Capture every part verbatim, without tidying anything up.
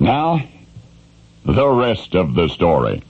Now, the rest of the story.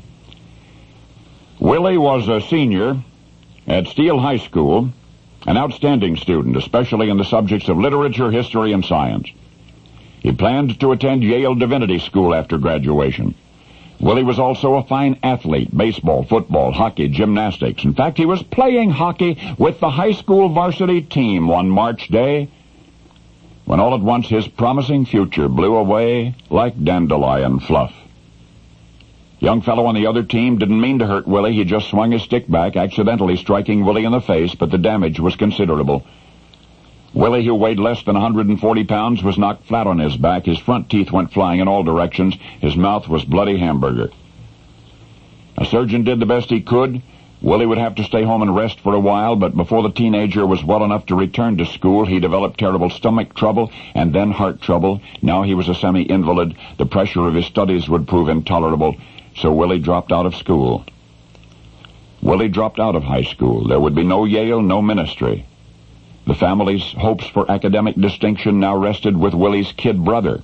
Willie was a senior at Steele High School, an outstanding student, especially in the subjects of literature, history, and science. He planned to attend Yale Divinity School after graduation. Willie was also a fine athlete, baseball, football, hockey, gymnastics. In fact, he was playing hockey with the high school varsity team one March day, when all at once his promising future blew away like dandelion fluff. Young fellow on the other team didn't mean to hurt Willie. He just swung his stick back, accidentally striking Willie in the face, but the damage was considerable. Willie, who weighed less than one hundred forty pounds, was knocked flat on his back. His front teeth went flying in all directions. His mouth was bloody hamburger. A surgeon did the best he could. Willie would have to stay home and rest for a while, but before the teenager was well enough to return to school, he developed terrible stomach trouble and then heart trouble. Now he was a semi-invalid. The pressure of his studies would prove intolerable, so Willie dropped out of school. Willie dropped out of high school. There would be no Yale, no ministry. The family's hopes for academic distinction now rested with Willie's kid brother.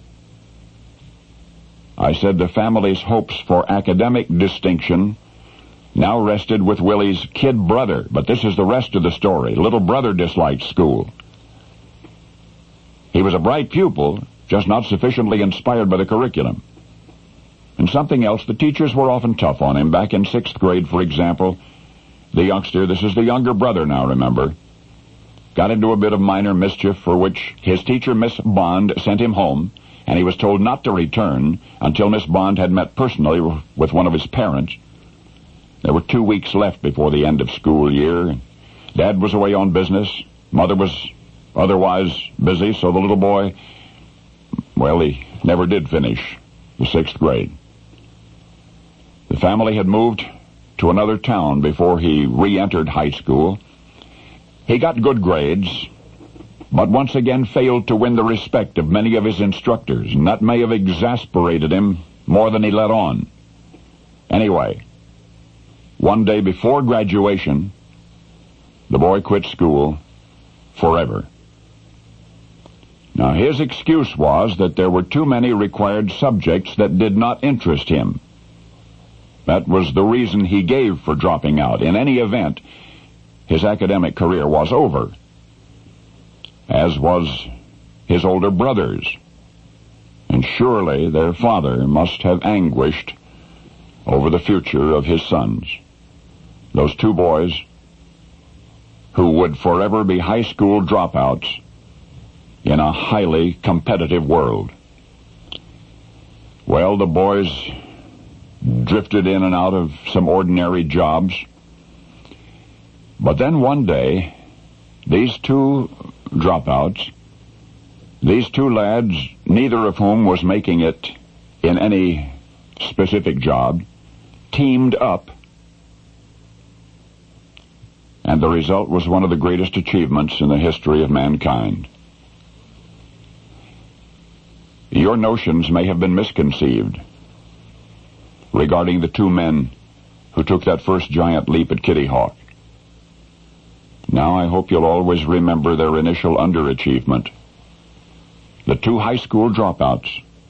I said the family's hopes for academic distinction now rested with Willie's kid brother, but this is the rest of the story. Little brother disliked school. He was a bright pupil, just not sufficiently inspired by the curriculum. And something else, the teachers were often tough on him. Back in sixth grade, for example, the youngster, this is the younger brother now, remember, got into a bit of minor mischief for which his teacher, Miss Bond, sent him home, and he was told not to return until Miss Bond had met personally with one of his parents. There were two weeks left before the end of school year. Dad was away on business. Mother was otherwise busy, so the little boy, well, he never did finish the sixth grade. The family had moved to another town before he re-entered high school. He got good grades, but once again failed to win the respect of many of his instructors, and that may have exasperated him more than he let on. Anyway, one day before graduation, the boy quit school forever. Now, his excuse was that there were too many required subjects that did not interest him. That was the reason he gave for dropping out. In any event, his academic career was over, as was his older brother's. And surely their father must have anguished over the future of his sons. Those two boys who would forever be high school dropouts in a highly competitive world. Well, the boys drifted in and out of some ordinary jobs. But then one day, these two dropouts, these two lads, neither of whom was making it in any specific job, teamed up. And the result was one of the greatest achievements in the history of mankind. Your notions may have been misconceived regarding the two men who took that first giant leap at Kitty Hawk. Now I hope you'll always remember their initial underachievement. The two high school dropouts,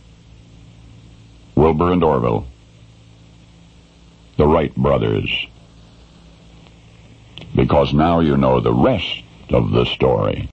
Wilbur and Orville, the Wright brothers. Because now you know the rest of the story.